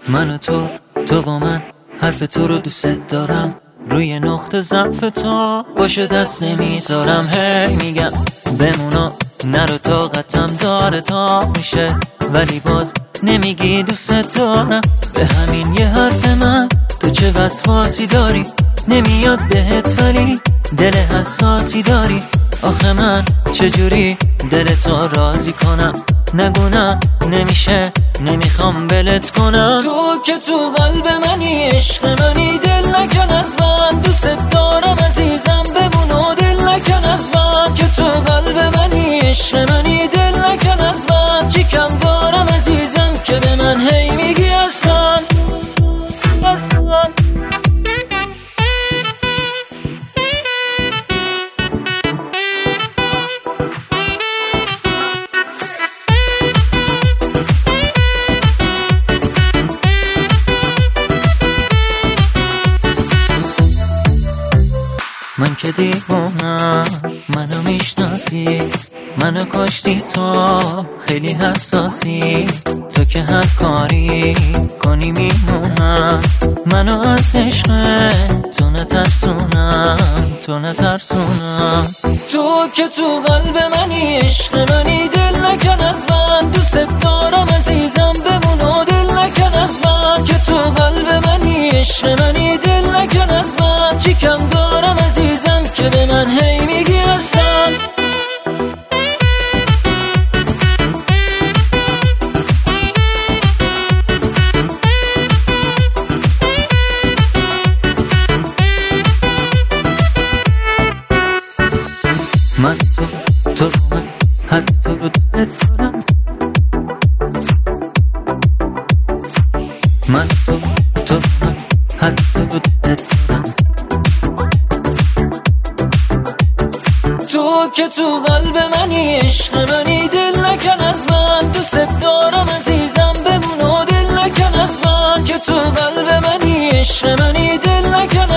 من و تو و من، حرف تو رو دوست دارم، روی نقطه ضعف تو باشه دست نمیذارم. هی میگم بمونا نرو، طاقتم داره تا میشه، ولی باز نمیگی دوست دارم. به همین یه حرف من تو چه وسواسی داری، نمیاد بهت ولی دل حساسی داری. آخه من چجوری دل تو راضی کنم؟ نگو نه نمیشه، نمیخوام بلت کنم. تو که تو قلب منی، عشق منی، دل نکن از من، دوست دارم عزیزم بمون و دل نکن از من. که تو قلب منی، عشق منی، دل نکن از من. چی کم دارم عزیزم که به من هی میگی اصلا. من که دیوونم، منو میشناسی، منو کشتی تو، خیلی حساسی. تو که هر کاری کنی میمونم، منو از عشق تو نترسونم. تو که تو قلب منی، عشق منی، دل نکن از من، دوست دارم عزیزم بمون و دل نکن از من. که تو قلب منی، عشق منی، دل نکن از من. چی کم دارم عزیزم که به من هی میگی اصلا. من تو من هر تو رو دوست دارم. من تو من هر تو رو دوست دارم. تو که تو قلب منی، عشق منی، دل نکن از من، دوست دارم عزیزم بمون و دل نکن از من. که تو قلب منی، عشق منی، دل نکن